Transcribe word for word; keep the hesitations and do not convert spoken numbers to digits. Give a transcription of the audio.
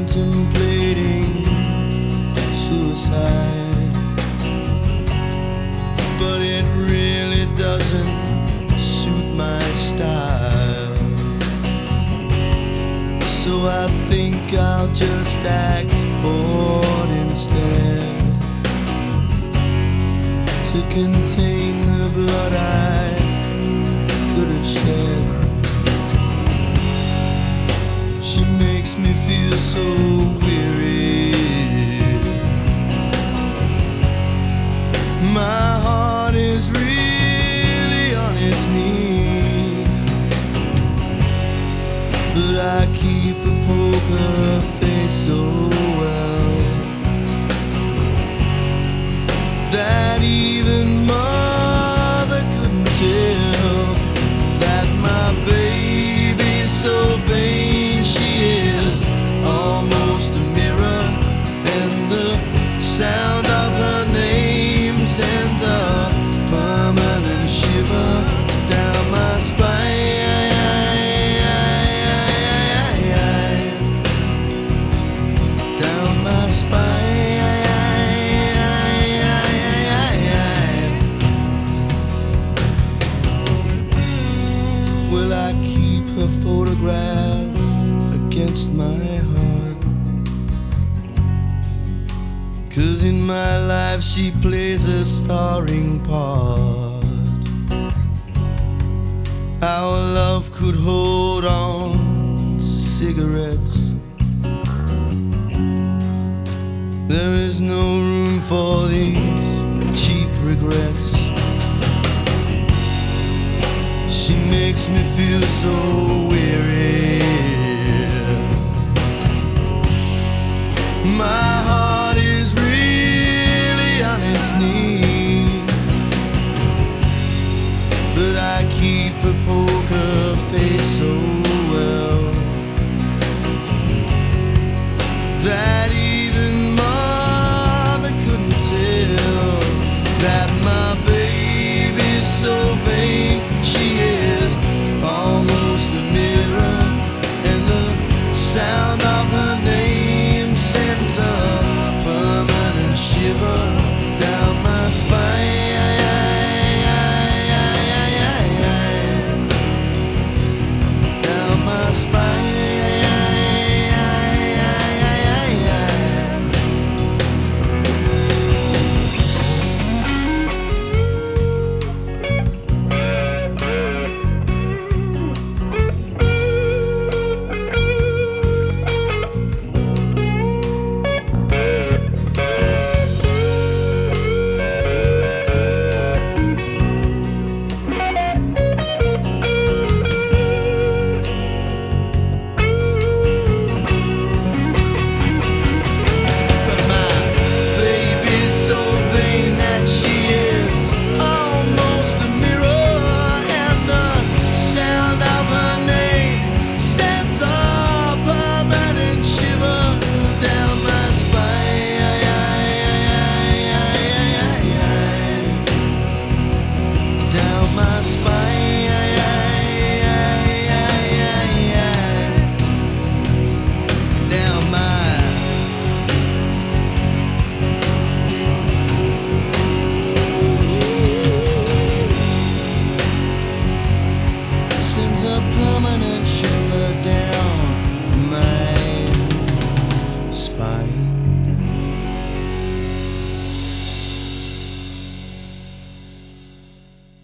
contemplating suicide, but it really doesn't suit my style. So I think I'll just act bored instead, to contain the blood I could have shed. She makes me feel so weary. My heart is really on its knees, but I keep a poker face so well that even mother couldn't tell that my baby's so vain. She is almost a mirror, and the sound of her name sends a permanent shiver down my spine. Down my spine. Will I keep her photograph against my heart? 'Cause in my life she plays a starring part. Our love could hold on cigarettes. There is no room for these cheap regrets. She makes me feel so weary. My heart is really on its knees, but I keep a poker face so well that even mother couldn't tell that my baby's so vain. She is almost a mirror, and the sound of her name sends a permanent shiver down my spine. Down my spine. A permanent shiver down my spine.